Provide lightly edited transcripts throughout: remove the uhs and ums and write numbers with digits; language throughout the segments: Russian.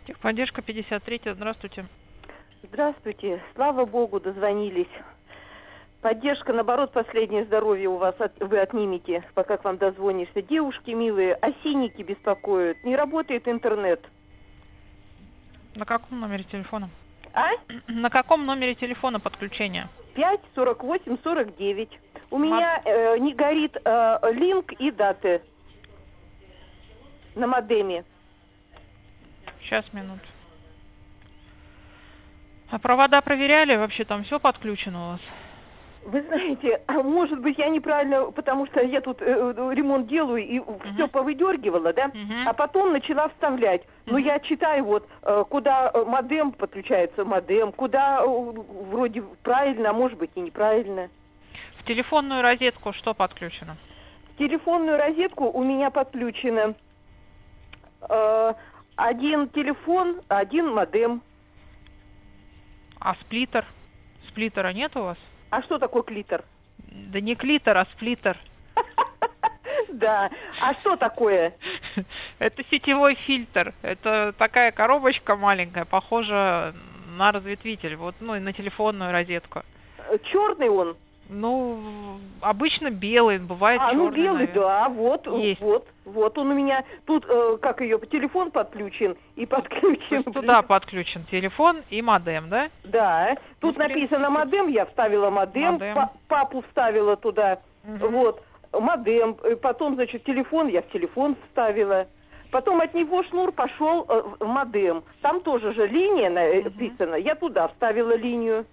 Техподдержка 53, здравствуйте. Здравствуйте. Слава Богу, дозвонились. Поддержка, наоборот, последнее здоровье у вас вы отнимете, пока к вам дозвонишься. Девушки милые, осинники беспокоят. Не работает интернет. На каком номере телефона? А? На каком номере телефона подключение? 5 48 49. У меня не горит линк и даты на модеме. Сейчас, минуту. А провода проверяли? Вообще там все подключено у вас? Вы знаете, может быть, я неправильно, потому что я тут ремонт делаю и все повыдергивала, да? А потом начала вставлять. Но я читаю вот, куда модем подключается, модем, куда вроде правильно, а может быть и неправильно. В телефонную розетку что подключено? В телефонную розетку у меня подключено один телефон, один модем. А сплиттер? Сплиттера нет у вас? А что такое клитор? Да не клитор, а сплиттер. Да. А что такое? Это сетевой фильтр. Это такая коробочка маленькая, похожа на разветвитель. Вот, ну и на телефонную розетку. Черный он? Ну, обычно белый, бывает черный. Ну белый, наверное. Да, вот, есть. вот он у меня тут, как ее, телефон подключен и подключен. Туда подключен телефон и модем, да? Да, тут написано модем, я вставила модем. Папу вставила туда, вот, модем, потом, значит, телефон, я в телефон вставила. Потом от него шнур пошел в модем. Там тоже же линия написана, я туда вставила линию.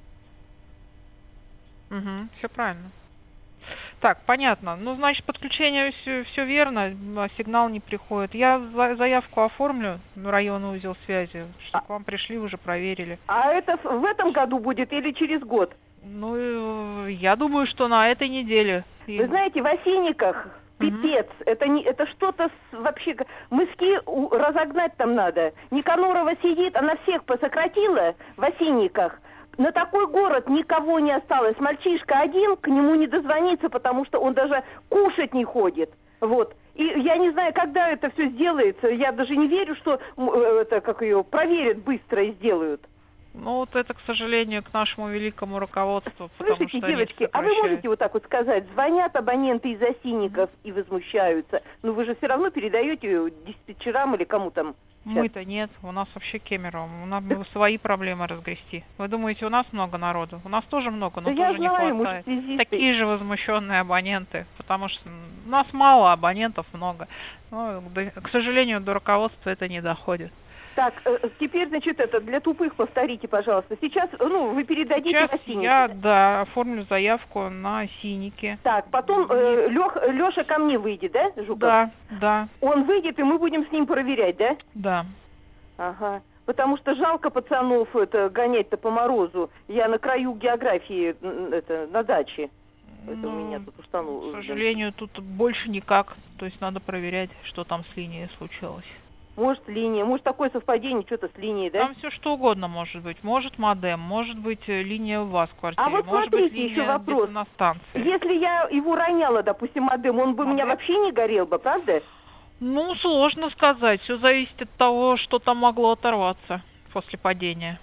Все правильно. Так, понятно. Ну, значит, подключение все верно, а сигнал не приходит. Я заявку оформлю на районный узел связи, чтобы к вам пришли, уже проверили. А это в этом году будет или через год? Ну, я думаю, что на этой неделе. Вы знаете, в Осинниках пипец. Это что-то вообще... Мыски разогнать там надо. Никанорова сидит, она всех посократила в Осинниках. На такой город никого не осталось. Мальчишка один, к нему не дозвониться, потому что он даже кушать не ходит. Вот. И я не знаю, когда это все сделается. Я даже не верю, что это, как ее, проверят быстро и сделают. Ну, вот это, к сожалению, к нашему великому руководству. Слушайте, девочки, а вы можете вот так вот сказать? Звонят абоненты из Осинников и возмущаются. Но вы же все равно передаете диспетчерам или кому там? Мы-то нет, у нас вообще Кемерово. У нас свои проблемы разгрести. Вы думаете, у нас много народу? У нас тоже много, но тоже не хватает. Такие же возмущенные абоненты, потому что у нас мало, абонентов много. Но, к сожалению, до руководства это не доходит. Так, теперь, значит, это для тупых повторите, пожалуйста. Сейчас, вы передадите сейчас в Осинники. Я, оформлю заявку на Осинники. Так, потом Леша ко мне выйдет, да, Жуков? Да. Он выйдет, и мы будем с ним проверять, да? Да. Ага. Потому что жалко пацанов гонять-то по морозу. Я на краю географии, на даче. Это у меня тут установлено. К сожалению, тут больше никак. То есть надо проверять, что там с линией случилось. Может, линия, может, такое совпадение, что-то с линией, да? Там все что угодно может быть. Может, модем, может быть, линия у вас в квартире, а вот может смотрите, быть, линия еще вопрос. на станции. Если я его роняла, допустим, модем, он бы у меня вообще не горел бы, правда? Ну, сложно сказать. Все зависит от того, что там могло оторваться после падения.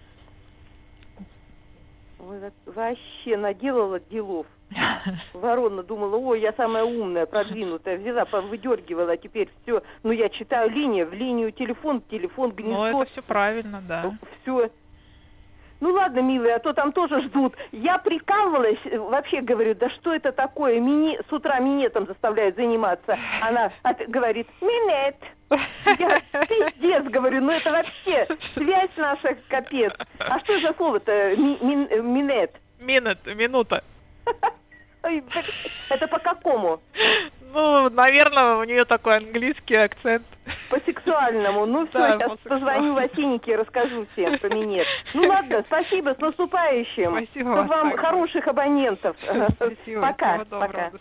Ой, вообще наделала делов. Ворона думала, ой, я самая умная, продвинутая, взяла, выдергивала, а теперь все. Ну, я читаю в линию телефон, гнездо. Ну, это все правильно, да. Все. Ну, ладно, милые, а то там тоже ждут. Я прикалывалась, вообще говорю, да что это такое? С утра минетом заставляют заниматься. Она говорит, минет. Я пиздец, говорю, ну это вообще связь наша капец. А что за слово-то минет? Минута. Это по какому? Ну, наверное, у нее такой английский акцент. По сексуальному. Ну все, да, сейчас позвоню в Осинники и расскажу всем про минет. Ну ладно, спасибо, с наступающим. Спасибо. Чтобы вам хороших абонентов. Спасибо. Пока.